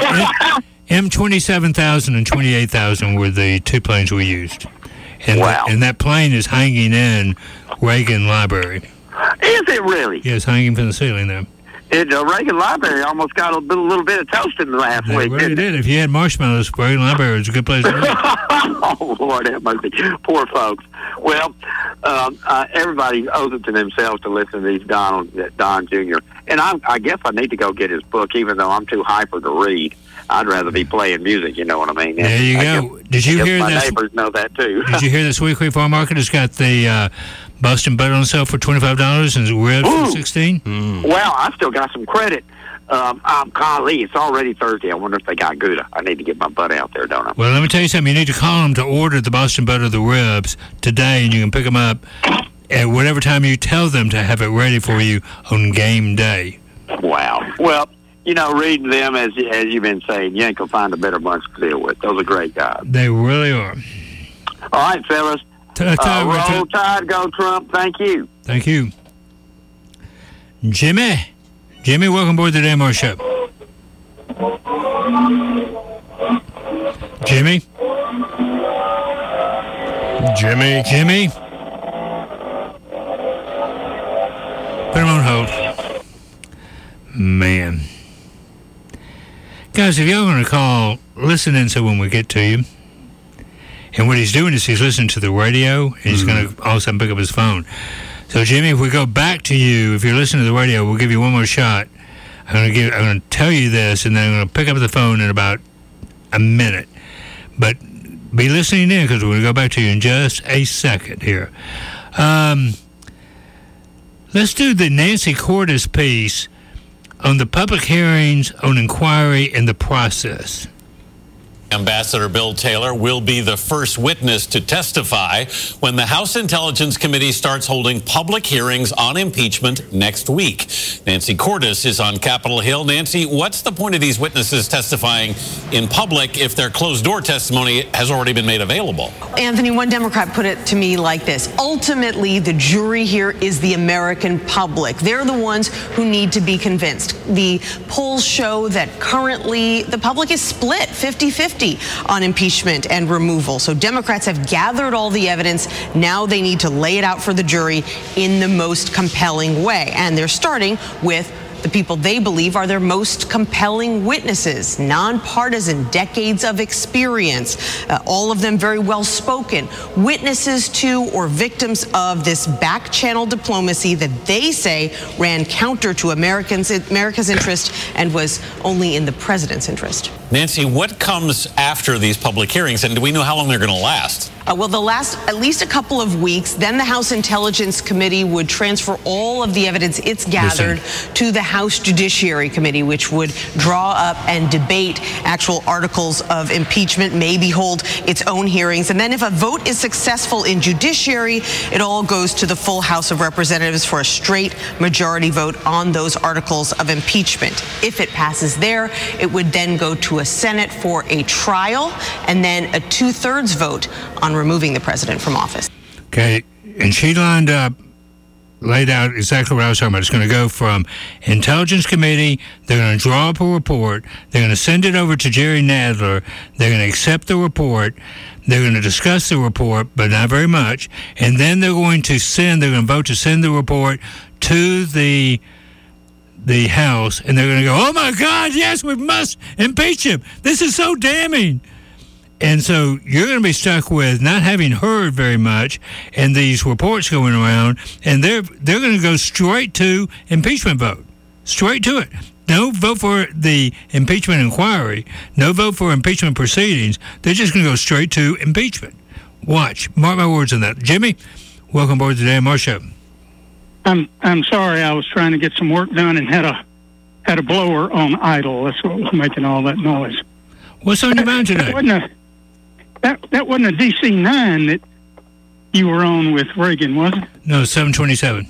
M27,000 and 28,000 were the two planes we used. And wow. And that plane is hanging in Reagan Library. Is it really? Yes, hanging from the ceiling there. The Reagan Library almost got a little bit of toasting last week. It really did. If you had marshmallows, Reagan Library was a good place to live. Oh, Lord, that must be poor folks. Well, everybody owes it to themselves to listen to these Don Jr. And I guess I need to go get his book, even though I'm too hyper to read. I'd rather be playing music, you know what I mean? There you go. Did you hear my this? My neighbors know that, too. Did you hear this Weekly Farm Market has got the Boston butter on sale for $25 and ribs for $16? Well, I still got some credit. Golly, it's already Thursday. I wonder if they got Gouda. I need to get my butt out there, don't I? Well, let me tell you something. You need to call them to order the Boston butter, the ribs, today, and you can pick them up at whatever time you tell them to have it ready for you on game day. Wow. Well, reading them, as you've been saying, you ain't going to find a better bunch to deal with. Those are great guys. They really are. All right, fellas. Roll Tide, go Trump. Thank you. Thank you. Jimmy, welcome aboard the Dan Moore Show. Jimmy? Put him on hold. Man. Guys, if y'all going to call, listen in so when we get to you. And what he's doing is he's listening to the radio, and he's going to all of a sudden pick up his phone. So, Jimmy, if we go back to you, if you're listening to the radio, we'll give you one more shot. I'm going to tell you this, and then I'm going to pick up the phone in about a minute. But be listening in, because we're going to go back to you in just a second here. Let's do the Nancy Cordes piece on the public hearings on inquiry and the process. Ambassador Bill Taylor will be the first witness to testify when the House Intelligence Committee starts holding public hearings on impeachment next week. Nancy Cordes is on Capitol Hill. Nancy, what's the point of these witnesses testifying in public if their closed-door testimony has already been made available? Anthony, one Democrat put it to me like this. Ultimately, the jury here is the American public. They're the ones who need to be convinced. The polls show that currently the public is split 50-50 on impeachment and removal. So Democrats have gathered all the evidence. Now they need to lay it out for the jury in the most compelling way. And they're starting with the people they believe are their most compelling witnesses, nonpartisan, decades of experience, all of them very well spoken, witnesses to or victims of this back channel diplomacy that they say ran counter to America's interest and was only in the president's interest. Nancy, what comes after these public hearings, and do we know how long they're going to last? at least a couple of weeks. Then the House Intelligence Committee would transfer all of the evidence it's gathered to the House Judiciary Committee, which would draw up and debate actual articles of impeachment, maybe hold its own hearings. And then if a vote is successful in Judiciary, it all goes to the full House of Representatives for a straight majority vote on those articles of impeachment. If it passes there, it would then go to a Senate for a trial and then a 2/3 vote on removing the president from office. Okay, and she laid out exactly what I was talking about. It's going to go from Intelligence Committee. They're going to draw up a report. They're going to send it over to Jerry Nadler. They're going to accept the report. They're going to discuss the report, but not very much. And then they're going to vote to send the report to the House, and they're going to go, oh my God, yes, we must impeach him. This is so damning. And so you're going to be stuck with not having heard very much and these reports going around, and they're going to go straight to impeachment vote. Straight to it. No vote for the impeachment inquiry. No vote for impeachment proceedings. They're just going to go straight to impeachment. Watch. Mark my words on that. Jimmy, welcome aboard the Dan Marsh Show. I'm sorry. I was trying to get some work done and had a blower on idle. That's what was making all that noise. What's on your mind today? That wasn't a DC-9 that you were on with Reagan, was it? No, 727.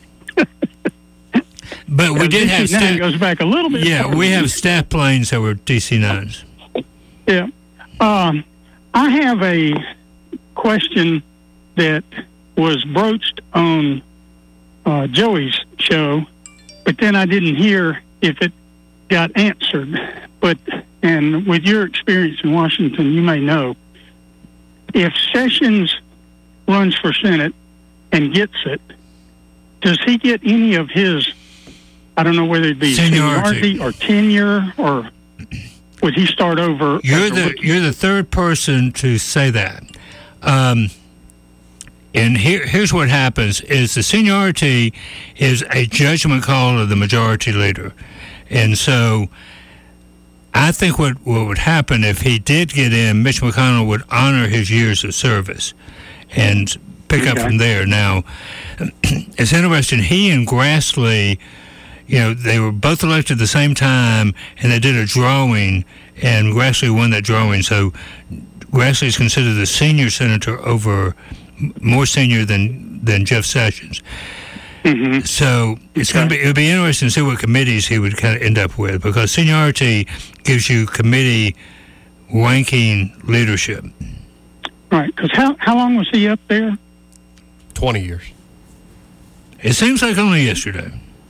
But we did have DC-9 goes back a little bit. Yeah, we have staff planes that were DC-9s. Yeah. I have a question that was broached on Joey's show, but then I didn't hear if it got answered. And with your experience in Washington, you may know, if Sessions runs for Senate and gets it, does he get any of his, I don't know whether it be seniority or tenure, or would he start over? You're the third person to say that. And here's what happens is the seniority is a judgment call of the majority leader. And so I think what would happen if he did get in, Mitch McConnell would honor his years of service and pick up from there. Now, it's interesting. He and Grassley, they were both elected at the same time, and they did a drawing, and Grassley won that drawing. So Grassley is considered the senior senator more senior than Jeff Sessions. Mm-hmm. So it'll be interesting to see what committees he would kind of end up with, because seniority gives you committee ranking leadership. Right, because how long was he up there? 20 years. It seems like only yesterday.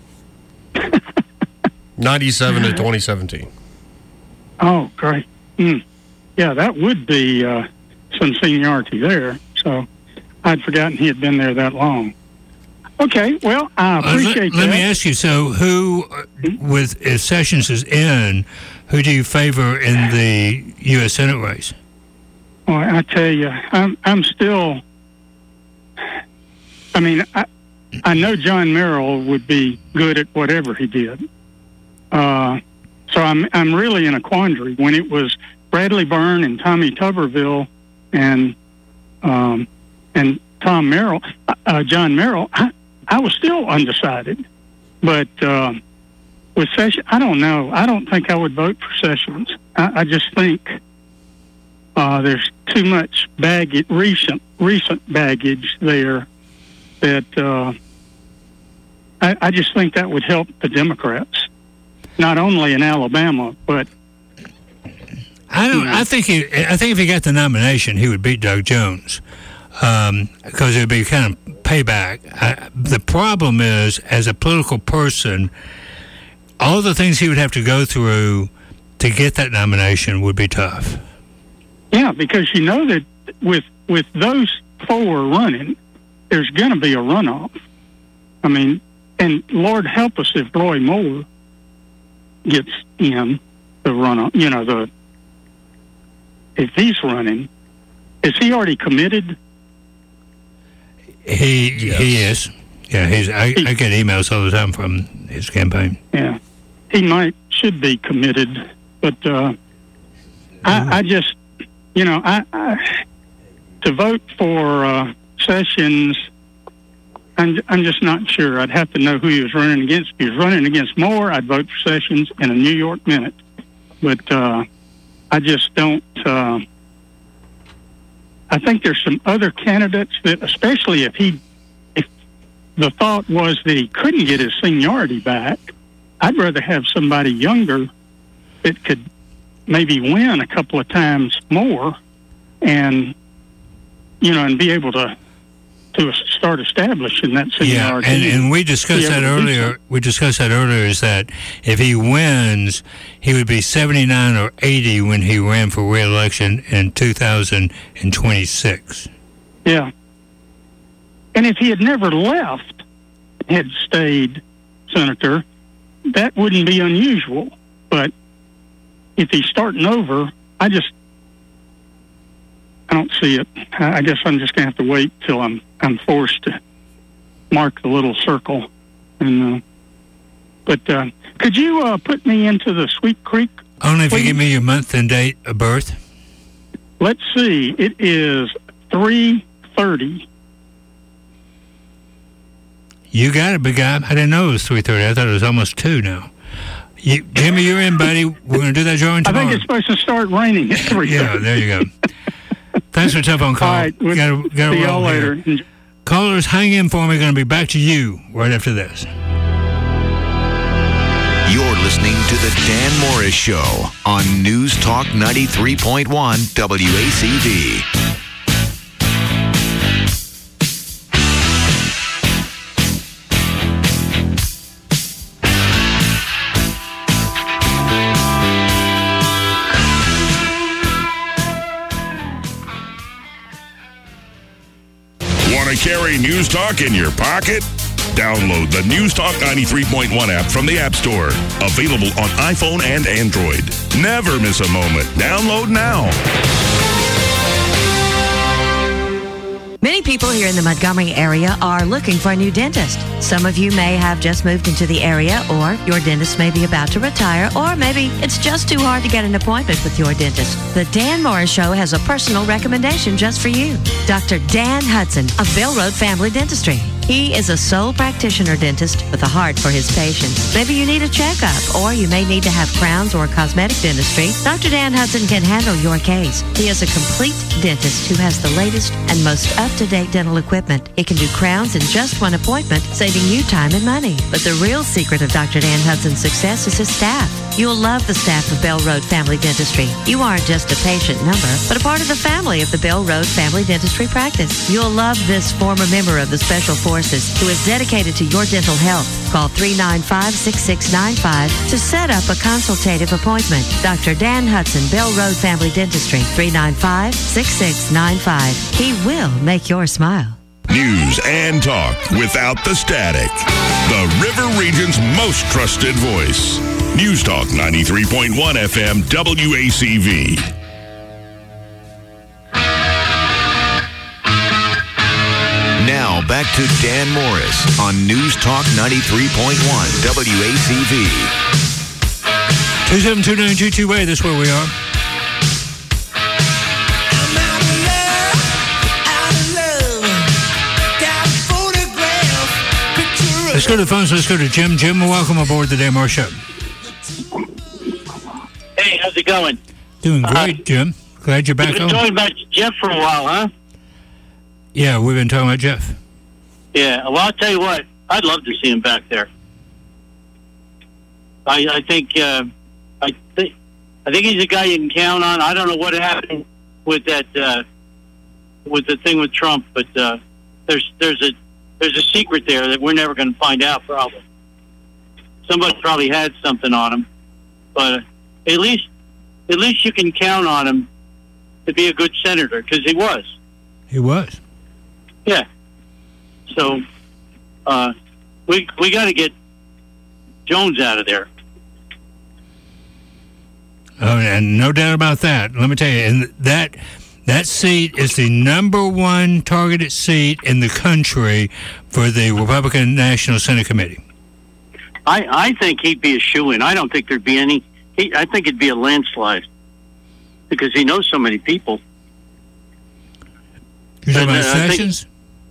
97 to 2017. Oh, great. Yeah, that would be some seniority there. So I'd forgotten he had been there that long. Okay, well, I appreciate that. Let me ask you, so if Sessions is in, who do you favor in the U.S. Senate race? Well, I tell you, I'm still, I know John Merrill would be good at whatever he did. So I'm really in a quandary. When it was Bradley Byrne and Tommy Tuberville and Tom Merrill, John Merrill, I was still undecided. But with Sessions, I don't know. I don't think I would vote for Sessions. I just think there's too much recent baggage there that I just think that would help the Democrats, not only in Alabama, but I think if he got the nomination, he would beat Doug Jones, because it would be kind of payback. The problem is, as a political person, all the things he would have to go through to get that nomination would be tough. Yeah, because you know that with those four running, there's going to be a runoff. And Lord help us if Roy Moore gets in the runoff. If he's running, is he already committed? He is. Yeah, I get emails all the time from his campaign. Yeah, he should be committed, but I just, to to vote for Sessions, I'm just not sure. I'd have to know who he was running against. If he was running against Moore, I'd vote for Sessions in a New York minute. But I just don't. I think there's some other candidates that, especially if the thought was that he couldn't get his seniority back, I'd rather have somebody younger that could maybe win a couple of times more, and and be able to start establishing that seniority. Yeah, and we discussed that earlier. We discussed that earlier. Is that if he wins, he would be 79 or 80 when he ran for re-election in 2026. Yeah, and if he had never left, had stayed senator, that wouldn't be unusual. But if he's starting over, I don't see it. I guess I'm just going to have to wait till I'm forced to mark the little circle. And but could you put me into the Sweet Creek? Only if you give me your month and date of birth. Let's see. It is 3:30. You got it, big guy. I didn't know it was 3:30. I thought it was almost 2 now. Jimmy, you're in, buddy. We're going to do that drawing tomorrow. I think it's supposed to start raining at 3:30. Yeah, there you go. Thanks for the telephone call. All right, gotta see y'all later. Callers, hang in for me. Going to be back to you right after this. You're listening to the Dan Morris Show on News Talk 93.1 WACV. Want to carry News Talk in your pocket? Download the News Talk 93.1 app from the App Store. Available on iPhone and Android. Never miss a moment. Download now. Many people here in the Montgomery area are looking for a new dentist. Some of you may have just moved into the area, or your dentist may be about to retire, or maybe it's just too hard to get an appointment with your dentist. The Dan Morris Show has a personal recommendation just for you. Dr. Dan Hudson of Bell Road Family Dentistry. He is a sole practitioner dentist with a heart for his patients. Maybe you need a checkup, or you may need to have crowns or cosmetic dentistry. Dr. Dan Hudson can handle your case. He is a complete dentist who has the latest and most up-to-date dental equipment. He can do crowns in just one appointment, saving you time and money. But the real secret of Dr. Dan Hudson's success is his staff. You'll love the staff of Bell Road Family Dentistry. You aren't just a patient number, but a part of the family of the Bell Road Family Dentistry practice. You'll love this former member of the Special Forces who is dedicated to your dental health. Call 395-6695 to set up a consultative appointment. Dr. Dan Hudson, Bell Road Family Dentistry, 395-6695. He will make your smile. News and talk without the static. The River Region's most trusted voice. News Talk 93.1 FM WACV. Now back to Dan Morris on News Talk 93.1 WACV. 2729228, that's where we are. Let's go to the phones. Let's go to Jim. Jim, welcome aboard the Dan Morris Show. Hey, how's it going? Doing great, Jim. Glad you're back We've home. been talking about Jeff for a while, huh? Yeah, we've been talking about Jeff. Yeah, well, I'll tell you what. I'd love to see him back there. I think he's a guy you can count on. I don't know what happened with that with the thing with Trump, but there's a secret there that we're never going to find out. Probably somebody probably had something on him, but at least you can count on him to be a good senator, because he was. He was. Yeah. So we got to get Jones out of there. Oh, and no doubt about that. Let me tell you, and that seat is the number one targeted seat in the country for the Republican National Senate Committee. I think he'd be a shoo-in. I don't think there'd be any. I think it'd be a landslide because he knows so many people. You talking about Sessions?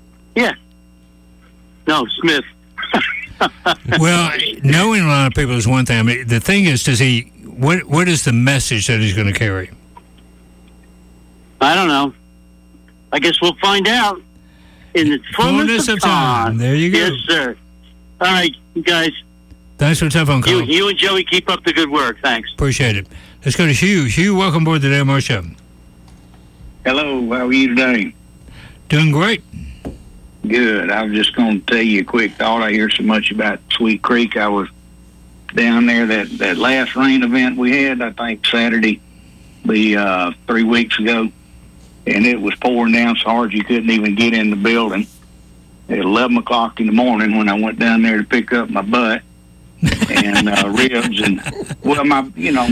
No, Smith. Well, knowing a lot of people is one thing. I mean, the thing is, what is the message that he's going to carry? I don't know. I guess we'll find out in the fullness of time. There you go. Yes, sir. All right, you guys. Thanks for the telephone call. You and Joey keep up the good work. Thanks. Appreciate it. Let's go to Hugh. Hugh, welcome aboard the Dan Moore Show. Hello, how are you today? Doing great. Good. I was just going to tell you a quick thought. I hear so much about Sweet Creek. I was down there that last rain event we had, I think Saturday, 3 weeks ago, and it was pouring down so hard you couldn't even get in the building. At 11 o'clock in the morning when I went down there to pick up my butt and ribs and, well, my we know.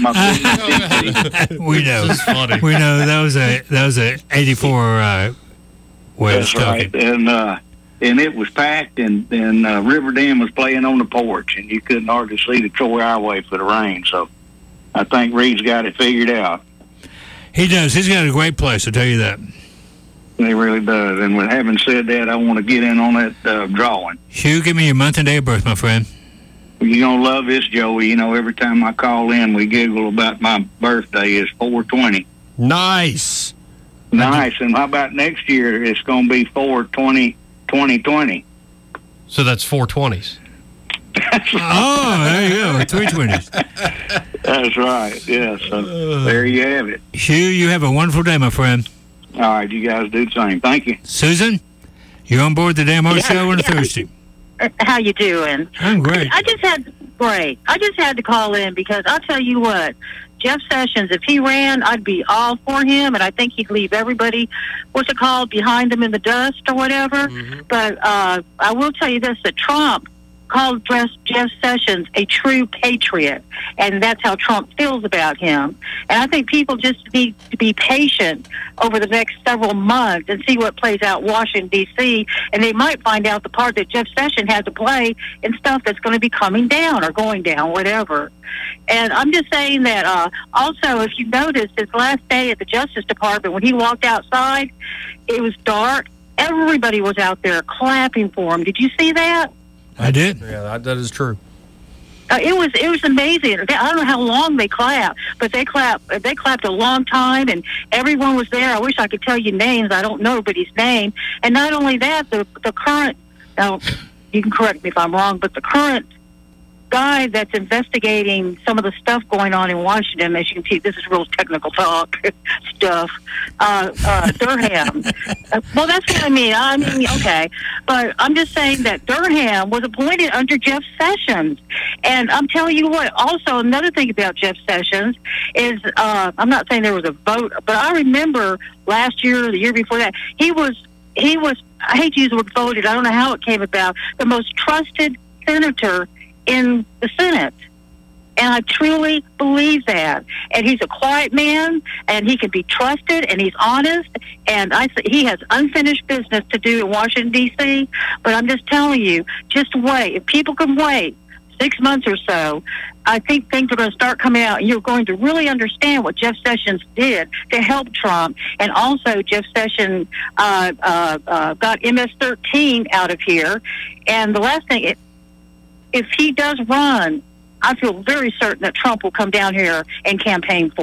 We know that was a 84 way of talking. Right. And it was packed, and River Dam was playing on the porch, and you couldn't hardly see the Troy Highway for the rain. So I think Reed's got it figured out. He does. He's got a great place, I'll tell you that. He really does. And with having said that, I want to get in on that drawing. Hugh, give me your month and day of birth, my friend. You're going to love this, Joey. You know, every time I call in, we giggle about my birthday. It's 4/20. Nice. Nice. And how about next year? It's going to be 4/20/2020. So that's 4/20s. Oh, there you go. 3/20s. That's right. Yeah. So there you have it. Hugh, you have a wonderful day, my friend. All right. You guys do the same. Thank you. Susan, you're on board the Dan Moore Show on a Thursday. How you doing? I'm great. I just had to call in because I'll tell you what, Jeff Sessions, if he ran, I'd be all for him, and I think he'd leave everybody, behind him in the dust or whatever. Mm-hmm. But I will tell you this, that Trump called Jeff Sessions a true patriot, and that's how Trump feels about him. And I think people just need to be patient over the next several months and see what plays out in Washington, D.C., and they might find out the part that Jeff Sessions had to play in stuff that's going to be coming down or going down, whatever. And I'm just saying that also, if you noticed, his last day at the Justice Department, when he walked outside, it was dark. Everybody was out there clapping for him. Did you see that? I did. Yeah, that is true. It was amazing. I don't know how long they clapped, but they clapped a long time, and everyone was there. I wish I could tell you names. I don't know everybody's name. And not only that, the current, now you can correct me if I'm wrong, but the current guy that's investigating some of the stuff going on in Washington, as you can see, this is real technical talk stuff, Durham. Well, that's what I mean. Okay. But I'm just saying that Durham was appointed under Jeff Sessions. And I'm telling you what, also another thing about Jeff Sessions is, I'm not saying there was a vote, but I remember last year or the year before that, he was, I hate to use the word voted, I don't know how it came about, the most trusted senator in the Senate. And I truly believe that. And he's a quiet man, and he can be trusted, and he's honest, and he has unfinished business to do in Washington, D.C., but I'm just telling you, just wait. If people can wait 6 months or so, I think things are going to start coming out, and you're going to really understand what Jeff Sessions did to help Trump. And also, Jeff Sessions got MS-13 out of here. And the last thing, if he does run, I feel very certain that Trump will come down here and campaign for